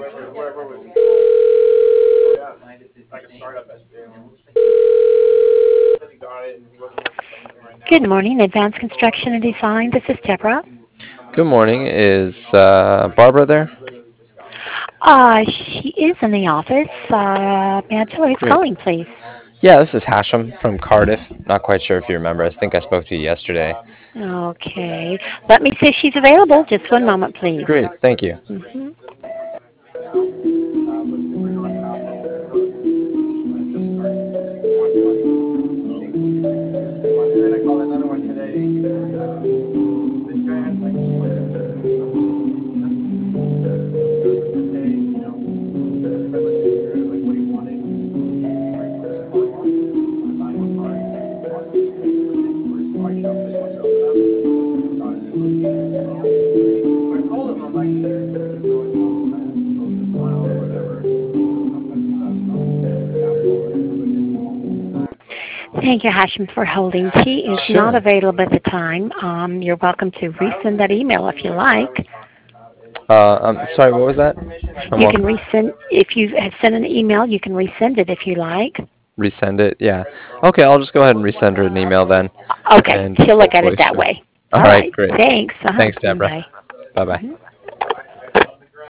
Good morning, Advanced Construction and Design. This is Deborah. Good morning. Is Barbara there? She is in the office. May I tell her who's Great. calling, please? Yeah, this is Hashem from Cardiff. Not quite sure if you remember. I think I spoke to you yesterday. Okay. Let me see if she's available. Just one moment, please. Great. Thank you. hmm Thank you, Hashim, for holding. She is not Sure. available at the time. You're welcome to resend that email if you like. I'm sorry. What was that? I'm You can welcome. resend, if you have sent an email, you can resend it if you like. Resend it. Yeah. Okay. I'll just go ahead and resend her an email then, Okay, and she'll look at it hopefully that she'll. way. All All right. right, Great. thanks. Thanks, Deborah. Bye. Bye bye. Mhm.